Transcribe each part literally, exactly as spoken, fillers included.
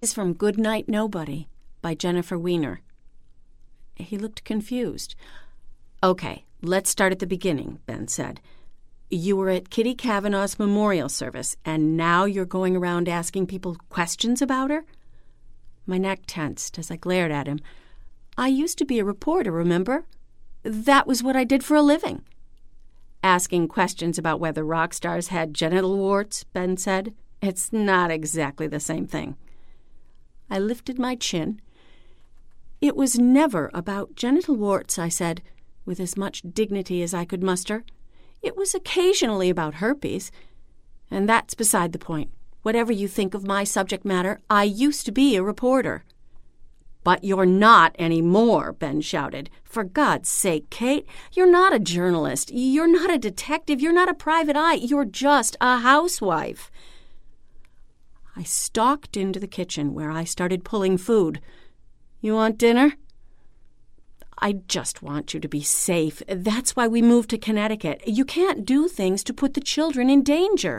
It's from Goodnight Nobody by Jennifer Weiner. He looked confused. Okay, let's start at the beginning, Ben said. You were at Kitty Kavanaugh's memorial service, and now you're going around asking people questions about her? My neck tensed as I glared at him. I used to be a reporter, remember? That was what I did for a living. Asking questions about whether rock stars had genital warts, Ben said. It's not exactly the same thing. I lifted my chin. It was never about genital warts, I said, with as much dignity as I could muster. It was occasionally about herpes. And that's beside the point. Whatever you think of my subject matter, I used to be a reporter. But you're not anymore, Ben shouted. For God's sake, Kate, you're not a journalist. You're not a detective. You're not a private eye. You're just a housewife. I stalked into the kitchen where I started pulling food. You want dinner? I just want you to be safe. That's why we moved to Connecticut. You can't do things to put the children in danger.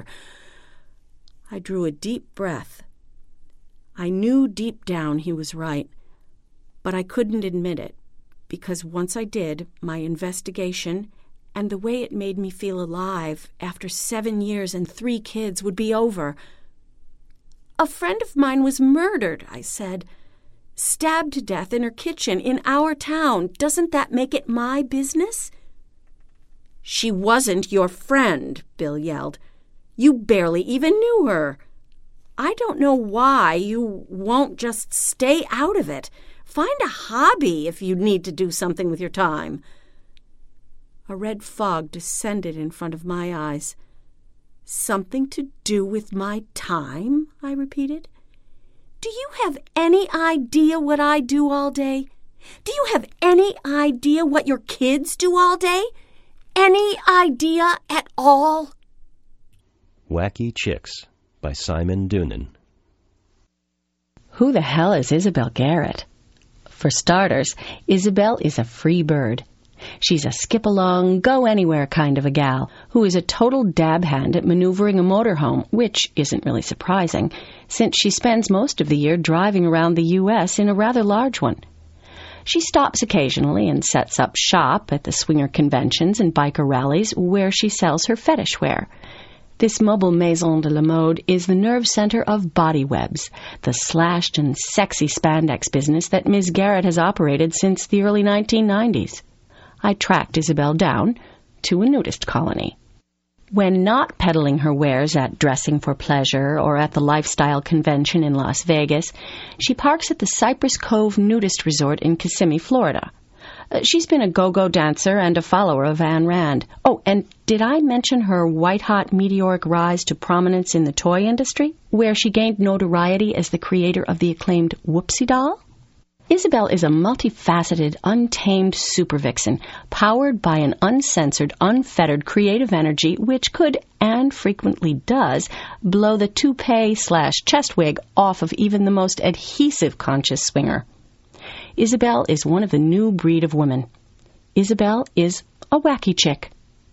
I drew a deep breath. I knew deep down he was right, but I couldn't admit it, because once I did, my investigation and the way it made me feel alive after seven years and three kids would be over. A friend of mine was murdered, I said. Stabbed to death in her kitchen in our town. Doesn't that make it my business? She wasn't your friend, Bill yelled. You barely even knew her. I don't know why you won't just stay out of it. Find a hobby if you need to do something with your time. A red fog descended in front of my eyes. Something to do with my time? I repeated. Do you have any idea what I do all day? Do you have any idea what your kids do all day? Any idea at all? Wacky Chicks by Simon Doonan. Who the hell is Isabel Garrett? For starters, Isabel is a free bird. She's a skip-along, go-anywhere kind of a gal who is a total dab hand at maneuvering a motorhome, which isn't really surprising, since she spends most of the year driving around the U S in a rather large one. She stops occasionally and sets up shop at the swinger conventions and biker rallies where she sells her fetish wear. This mobile maison de la mode is the nerve center of Body Webs, the slashed and sexy spandex business that Miz Garrett has operated since the early nineteen nineties. I tracked Isabel down to a nudist colony. When not peddling her wares at Dressing for Pleasure or at the Lifestyle Convention in Las Vegas, she parks at the Cypress Cove Nudist Resort in Kissimmee, Florida. Uh, she's been a go-go dancer and a follower of Ayn Rand. Oh, and did I mention her white-hot meteoric rise to prominence in the toy industry, where she gained notoriety as the creator of the acclaimed Whoopsie doll? Isabel is a multifaceted, untamed super vixen, powered by an uncensored, unfettered creative energy which could, and frequently does, blow the toupee slash chest wig off of even the most adhesive conscious swinger. Isabel is one of the new breed of women. Isabel is a wacky chick.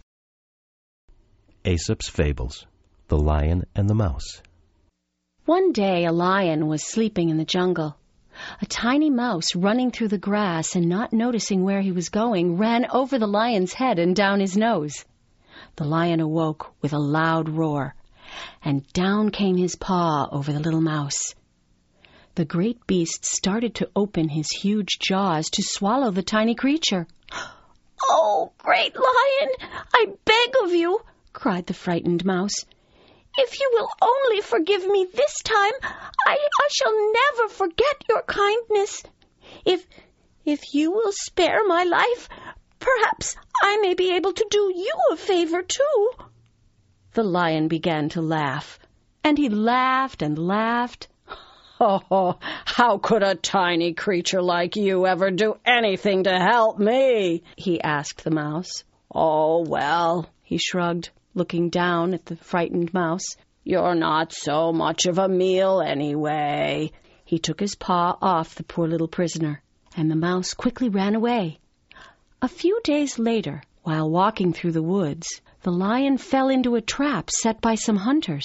Aesop's Fables, The Lion and the Mouse. One day a lion was sleeping in the jungle. A tiny mouse, running through the grass and not noticing where he was going, ran over the lion's head and down his nose. The lion awoke with a loud roar, and down came his paw over the little mouse. The great beast started to open his huge jaws to swallow the tiny creature. "Oh, great lion, I beg of you," cried the frightened mouse. "If you will only forgive me this time, I, I shall never forget your kindness. If, if you will spare my life, perhaps I may be able to do you a favor too." The lion began to laugh, and he laughed and laughed. "Oh, how could a tiny creature like you ever do anything to help me?" he asked the mouse. "Oh, well," he shrugged, looking down at the frightened mouse. "You're not so much of a meal anyway." He took his paw off the poor little prisoner, and the mouse quickly ran away. A few days later, while walking through the woods, the lion fell into a trap set by some hunters.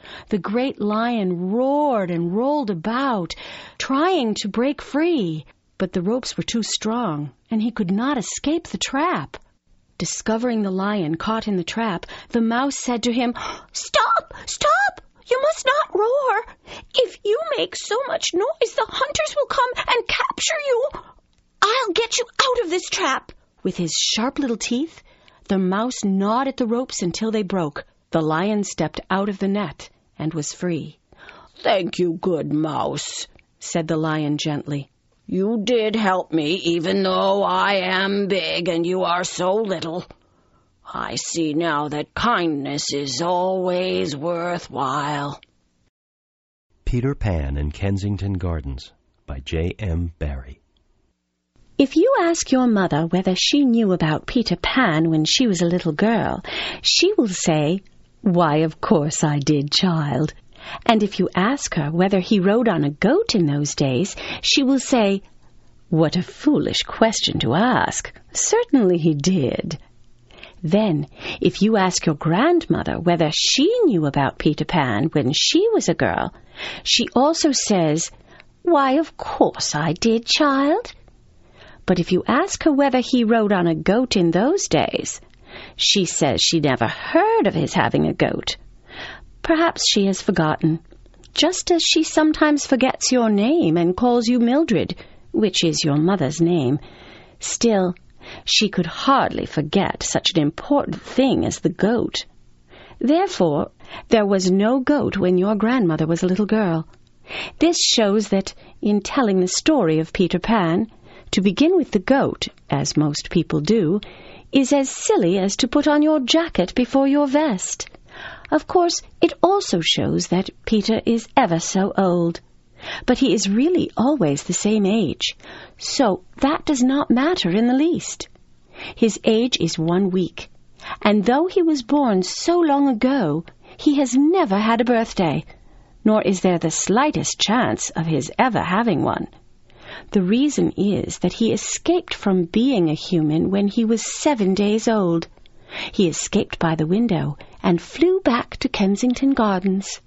The great lion roared and rolled about, trying to break free, but the ropes were too strong, and he could not escape the trap. Discovering the lion caught in the trap, the mouse said to him, "Stop! Stop! You must not roar! If you make so much noise, the hunters will come and capture you. I'll get you out of this trap." With his sharp little teeth, the mouse gnawed at the ropes until they broke. The lion stepped out of the net and was free. "Thank you, good mouse," said the lion gently. "You did help me, even though I am big and you are so little. I see now that kindness is always worthwhile." Peter Pan in Kensington Gardens by J M Barrie. If you ask your mother whether she knew about Peter Pan when she was a little girl, she will say, "Why, of course I did, child." And if you ask her whether he rode on a goat in those days, she will say, "What a foolish question to ask. Certainly he did." Then, if you ask your grandmother whether she knew about Peter Pan when she was a girl, she also says, "Why, of course I did, child." But if you ask her whether he rode on a goat in those days, she says she never heard of his having a goat. Perhaps she has forgotten, just as she sometimes forgets your name and calls you Mildred, which is your mother's name. Still, she could hardly forget such an important thing as the goat. Therefore, there was no goat when your grandmother was a little girl. This shows that, in telling the story of Peter Pan, to begin with the goat, as most people do, is as silly as to put on your jacket before your vest. Of course, it also shows that Peter is ever so old. But he is really always the same age, so that does not matter in the least. His age is one week, and though he was born so long ago, he has never had a birthday, nor is there the slightest chance of his ever having one. The reason is that he escaped from being a human when he was seven days old. He escaped by the window and flew back to Kensington Gardens.